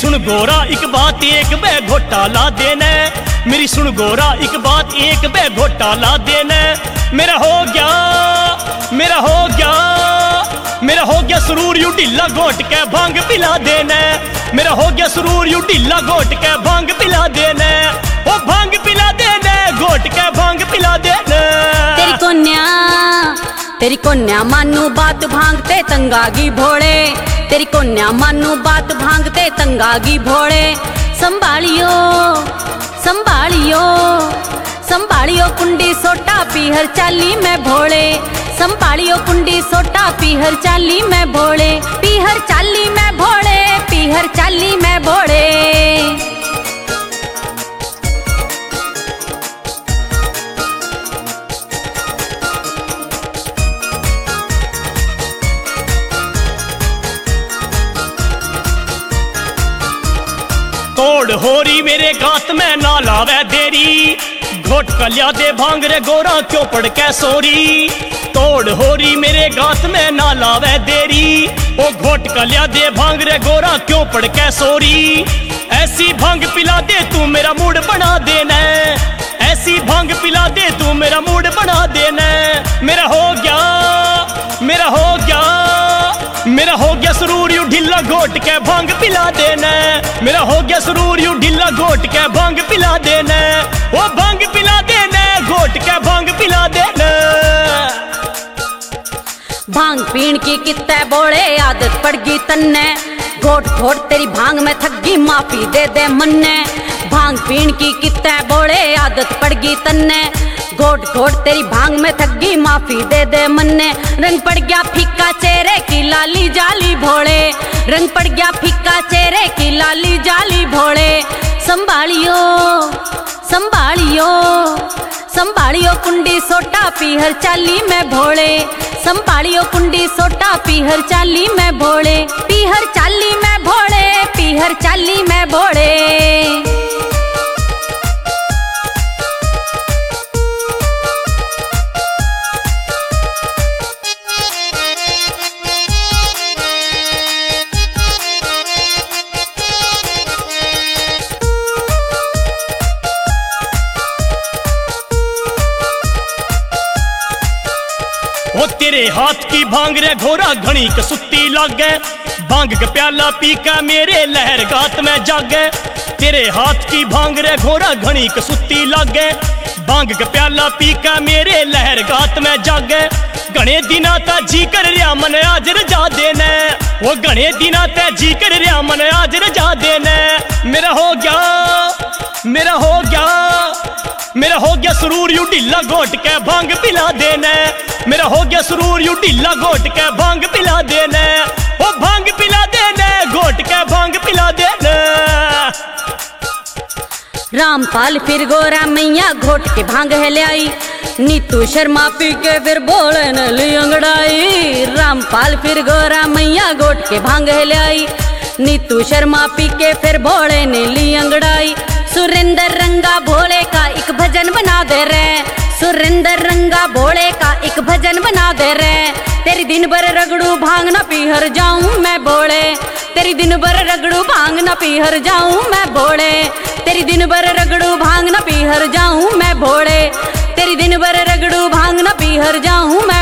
सुन गोरा एक बात एक बे घोटाला देना, मेरी सुन गोरा एक बात एक बे घोटाला देना। मेरा हो गया मेरा हो गया मेरा हो गया सुरूर यू ढीला घोट के भांग पिला देना। मेरा हो गया सुरूर यू ढीला घोट के भांग पिला देना। ओ भांग पिला देना, घोट के भांग पिला देना। तेरी कोन्या मानू बात भांगते तंगागी भोले, तेरी कोन्या मानू बात भांगते तंगागी भोले। संभालियो संभालियो संभालियो कुंडी सोटा पीहर चाली में भोले, संभालियो कुंडी सोटा पीहर चाली में भोले, पीहर चाली में भोले, पीहर चाली में भोले। तोड़ होरी मेरे गात में ना लावे देरी, घोट कलिया दे भांग रे गोरा क्यों पड़ के सोरी। तोड़ होरी मेरे गात में ना लावे देरी, ओ घोट कलिया दे भांग रे गोरा क्यों पड़ के सोरी। ऐसी भांग पिला दे तू मेरा मूड बना देना, ऐसी भांग पिला दे तू मेरा मूड बना देना। मेरा हो गया मेरा हो गया मेरा हो गया सुरूर यू ढीला घोट के भांग पिला देना। मेरा हो गया सुरूर यू ढीला घोट के भांग पिला देना। वो भांग पिला देना, घोट के भांग पिला देना। भांग पीण की कित्ते बोले आदत पड़ गई तन्ने, घोट घोट तेरी भांग में थकी माफी दे दे मन्ने। भांग पीण की कित्ते बोले आदत पड़ गई तन्ने, घोट घोट तेरी भांग में थकी माफी दे दे मन्ने। रंग पड़ गया फीका चेहरे की लाली जाली भोले, रंग पड़ गया फीका चेहरे की लाली जाली भोले। संभालियो संभालियो संभालियो कुंडी सोटा पीहर चाली में भोले, संभालियो कुंडी सोटा पीहर चाली में भोले, पीहर चाली में भोले, पीहर चाली में भोले। ओ तेरे हाथ की भांग रे घोरा घनी कसुत्ती लागे, भांग के प्याला पी के मेरे लहर गात में जागे। तेरे हाथ की भांग रे घोरा घनी कसुत्ती लागे, भांग के प्याला पी के मेरे लहर गात में जागे। घने दिना ता जी कर रिया मन आज रजा देना, वो घने दिना ता जी कर रिया मन आज रजा देना। मेरा हो गया मेरा हो गया मेरा हो गया सुरूर यू ढीला घोट के भांग पिला देना। मेरा हो गया सुरूर यू ढीला घोट के भांग पिला देना। ओ भांग पिला देना, घोट के भांग पिला देना। रामपाल फिर गोरा मैया घोट के भांग है ले आई, नीतू शर्मा पी के फिर बोले न ली अंगड़ाई। रामपाल फिर गोरा मैया घोट के भांग है ले आई, नीतू शर्मा पी के फिर भोले ने ली अंगड़ाई। सुरेंद्र रंगा भोले का एक भजन बना दे रे, सुरेंद्र रंगा भोले का एक भजन बना दे रे। तेरी दिन भर रगड़ू भांग न पीहर जाऊं मैं भोले, तेरी दिन भर रगड़ू भांग न पीहर जाऊं मैं भोले, तेरी दिन भर रगड़ू भांग न पीहर जाऊं मैं भोले, तेरी दिन भर रगड़ू भांग न पीहर जाऊं मैं